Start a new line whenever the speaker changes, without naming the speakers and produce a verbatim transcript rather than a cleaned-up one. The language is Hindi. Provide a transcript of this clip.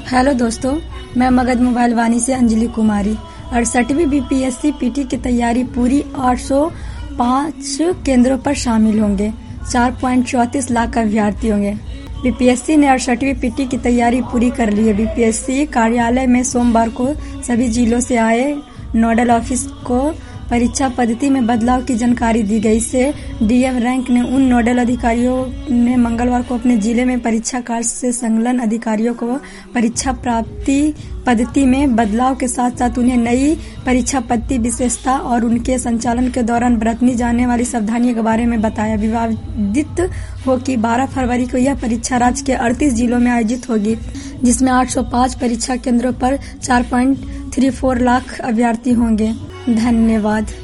हेलो दोस्तों, मैं मगध मोबाइल वानी से अंजलि कुमारी। अड़सठवीं बीपीएससी पीटी की तैयारी पूरी। आठ सौ पाँच केंद्रों पर शामिल होंगे। चार पॉइंट चौंतीस लाख अभ्यर्थी होंगे। बीपीएससी ने अड़सठवीं पीटी की तैयारी पूरी कर ली है। बीपीएससी कार्यालय में सोमवार को सभी जिलों से आए नोडल ऑफिस को परीक्षा पद्धति में बदलाव की जानकारी दी गई। इससे डीएम रैंक ने उन नोडल अधिकारियों ने मंगलवार को अपने जिले में परीक्षा कार्य से संलग्न अधिकारियों को परीक्षा प्राप्ति पद्धति में बदलाव के साथ साथ उन्हें नई परीक्षा पद्धति विशेषता और उनके संचालन के दौरान बरतनी जाने वाली सावधानियों के बारे में बताया। विवादित हो कि बारह फरवरी को यह परीक्षा राज्य के अड़तीस जिलों में आयोजित होगी, जिसमें आठ सौ पाँच परीक्षा केंद्रों पर चार पॉइंट चौंतीस लाख अभ्यर्थी होंगे। धन्यवाद।